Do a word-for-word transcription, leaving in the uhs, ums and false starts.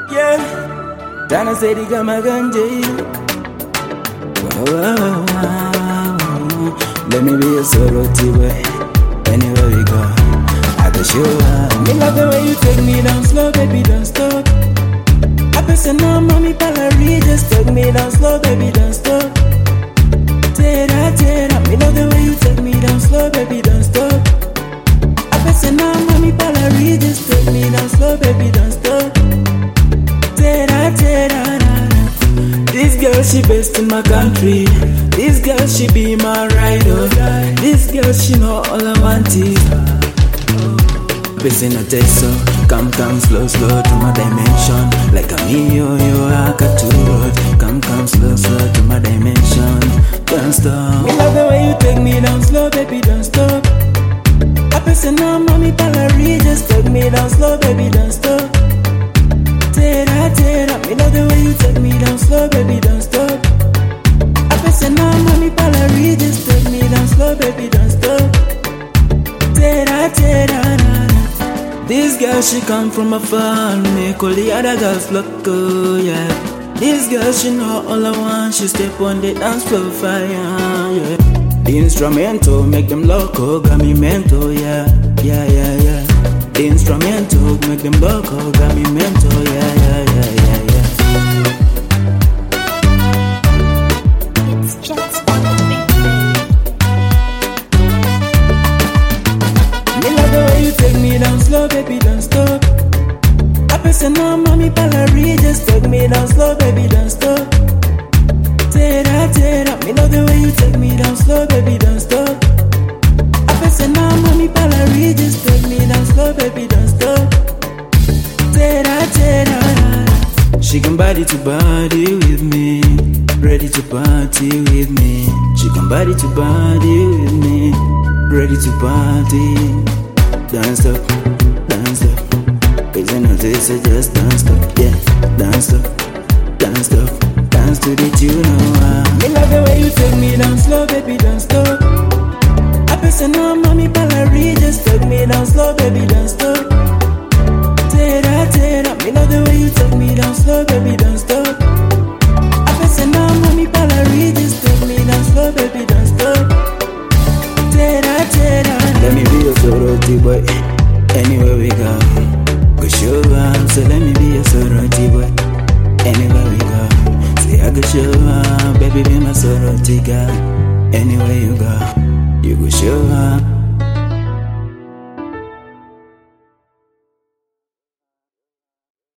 Yeah, Dana said he got my ganja. Let me be a solo boy. Anywhere we go, I can show up. Me love the way you take me down slow, baby, don't stop. I bet say no, mommy, Palari, just take me down slow, baby, don't stop. Tera, tera, me love the way you take me down slow, baby, don't stop. I bet say no, mommy, Palari, just take me down slow, baby, don't stop. Tera, tera, this girl, she best in my country. This girl, she be my rider. This girl, she know all I want is best in a taste, so come, come, slow, slow to my dimension. Like a me, yo, yo, I got two road. Come, come, slow, slow to my dimension. Don't stop. Me love the way you take me down slow, baby, don't stop. I bet say no, mommy, Palari, just take me down slow, baby, don't stop. Tera, tera, me love the way you take me down slow, baby, don't stop. I bet say no, mommy, Palari, just take me down slow, baby, don't stop. Tera, tera, na, na. This girl, she come from a farm, make all the other girls loco, yeah. This girl, she know all I want, she step on the dance floor fire, yeah. The instrumental make them loco, got me mental, yeah, yeah, yeah, yeah. The instrumental make them loco, got me mental, yeah, yeah, yeah, yeah, yeah. It's just on the beat. Me love the way you take me down slow, baby, don't stop. I bet say no, mommy, Palari, just take me down slow, baby, don't stop. Tera, tera, me love the way you take me down slow, baby, don't stop. I bet say no, mommy, Palari, just take me down slow, baby, don't stop. Tera, tera, she can body to body with me, ready to party with me. She can body to body with me, ready to party. Don't stop, don't stop. Cause I know this is just don't stop, yeah. Don't stop, don't stop. Dance to the tune, oh. Me love the way you take me down slow, baby, don't stop. I bet say no, mommy, Palari, just take me down slow, baby, don't stop. Tera, tera, me love the way you take me down slow, baby, don't stop. I bet say no, mommy, Palari, just take me down slow, baby, don't stop. Tera, tera, let me be your sorority boy. Anywhere we go, go show up. So let me be your sorority boy. Anywhere we go, say I go show up. Baby, be my sorority girl. Anywhere you go, you go show up.